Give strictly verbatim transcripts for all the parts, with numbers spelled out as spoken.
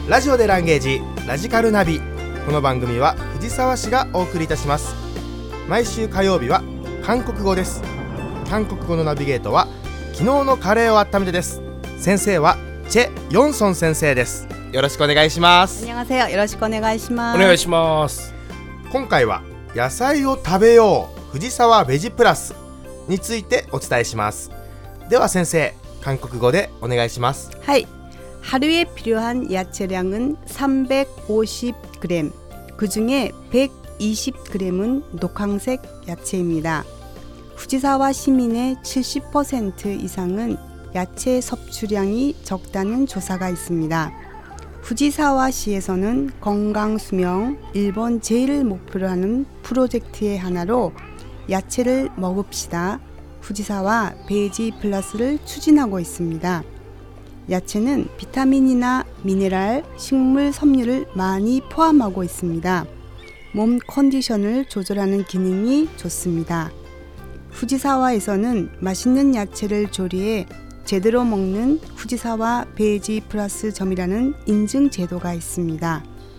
ラジオでランゲージラジカルナビ。この番組は藤沢市がお送りいたします。毎週火曜日は韓国語です。韓国語のナビゲートは昨日のカレーを温めてです。先生はチェ・ヨンソン先生です。よろしくお願いします。 안녕하세요。よろしくお願いします。 お願いします。 今回は野菜を食べよう藤沢ベジプラスについてお伝えします。では先生、韓国語でお願いします。 はい。하루에 필요한 야채량은 삼백오십 그램, 그중에 백이십 그램은 녹황색 야채입니다. 후지사와 시민의 칠십 퍼센트 이상은 야채 섭취량이 적다는 조사가 있습니다. 후지사와시에서는 건강수명 일 번 제일을 목표로 하는 프로젝트의 하나로 야채를 먹읍시다 후지사와 베이지 플러스를 추진하고 있습니다. 야채는 비타민이나 미네랄, 식물 섬유를 많이 포함하고 있습니다. 몸 컨디션을 조절하는 기능이 좋습니다. 후지사와에서는 맛있는 야채를 조리해 제대로 먹는 후지사와 베이지 플러스 점이라는 인증 제도가 있습니다.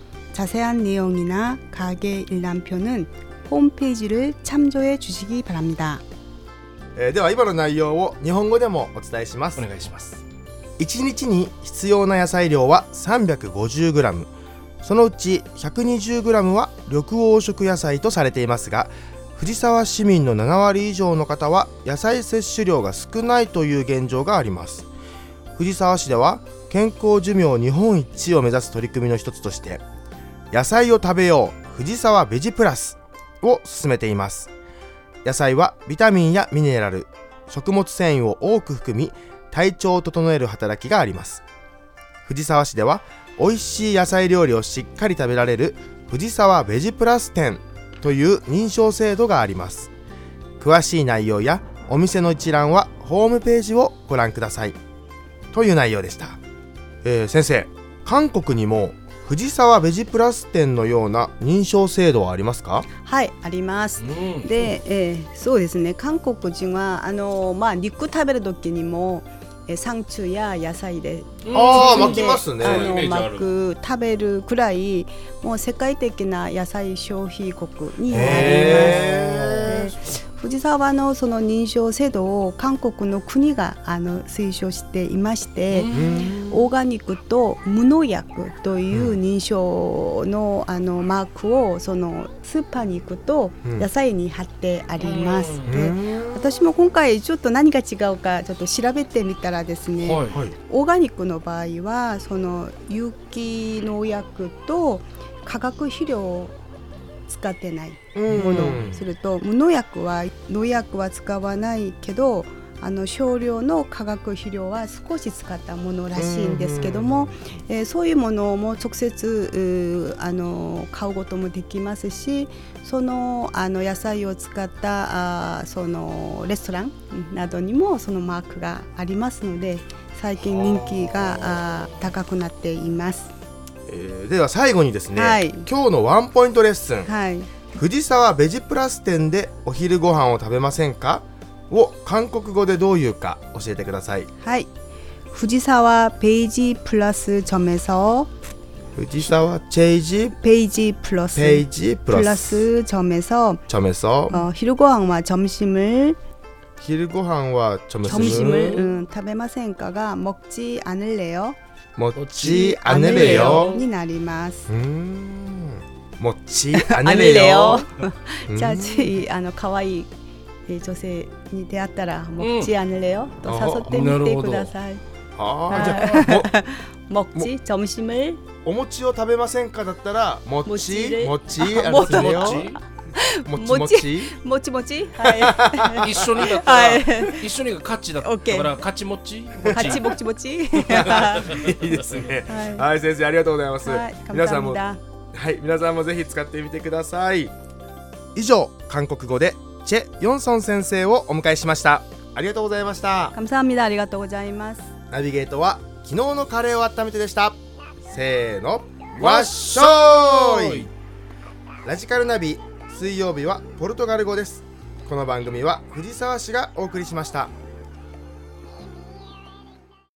자세한 내용이나 가게 일람표는 홈페이지를 참조해 주시기 바랍니다. えー、では今の内容を日本語でもお伝えします。 お願いします。 いちにちに必要な野菜量は さんびゃくごじゅうグラム、 そのうち ひゃくにじゅうグラム は緑黄色野菜とされていますが、藤沢市民のななわり以上の方は野菜摂取量が少ないという現状があります。藤沢市では健康寿命日本一を目指す取り組みの一つとして、野菜を食べよう藤沢ベジプラスを進めています。野菜はビタミンやミネラル、食物繊維を多く含み、体調を整える働きがあります。藤沢市では美味しい野菜料理をしっかり食べられる藤沢ベジプラス店という認証制度があります。詳しい内容やお店の一覧はホームページをご覧くださいという内容でした。えー、先生、韓国にも藤沢ベジプラス店のような認証制度はありますか？ はい、あります。 うん、 で、えー、そうですね。韓国人はあのまあ肉食べる時にもサンチュや野菜であー巻きますね。 あの巻く食べるくらいもう世界的な野菜消費国になります。藤沢のその認証制度を韓国の国があの推奨していまして、オーガニックと無農薬という認証のあのマークをそのスーパーに行くと野菜に貼ってあります。で、私も今回ちょっと何が違うかちょっと調べてみたらですね、 はい、 オーガニックの場合はその有機農薬と化学肥料を使ってないもの、すると無農薬は農薬は使わないけどあの少量の化学肥料は少し使ったものらしいんですけども、えー、そういうものも直接あの買うこともできますし、そのあの野菜を使ったあそのレストランなどにもそのマークがありますので、最近人気があ高くなっています。 えー、では最後にですね、 はい、 今日のワンポイントレッスン、 はい、 藤沢ベジプラス店でお昼ご飯を食べませんかを韓国語でどういうか教えてください。 はい、후지사와 베이지 플러스 점에서 후지사와 베이지 베이지 플러스 베이지 플러스, 플러스 점에서 점에서 어,昼ご飯와 점심을 昼ご飯와 점심을, 점심을 음, 食べませんか가 먹지 않을래요? 먹지 않을래요? 니なります。 음, 먹지 않을래요? じゃあ次あの可愛い女性に出会ったら먹지 않을래요? 또誘ってみてください。 ああ、じゃあ 먹지 점심을 お餅を食べませんかだったら餅餅ああれよもちもちもちもちはい一緒にだったら、はい、一緒にが勝ちだったから勝ちもち勝ちもちもちいいですね。はい、はい、先生ありがとうございます。 はい、 皆さんもはい皆さんもぜひ使ってみてください。以上、韓国語でチェ・ヨンソン先生をお迎えしました。ありがとうございました。 감사합니다。ありがとうございます。 ナビゲートは昨日のカレーを温めてでした。せーの、わっしょーい。ラジカルナビ、水曜日はポルトガル語です。この番組は藤沢市がお送りしました。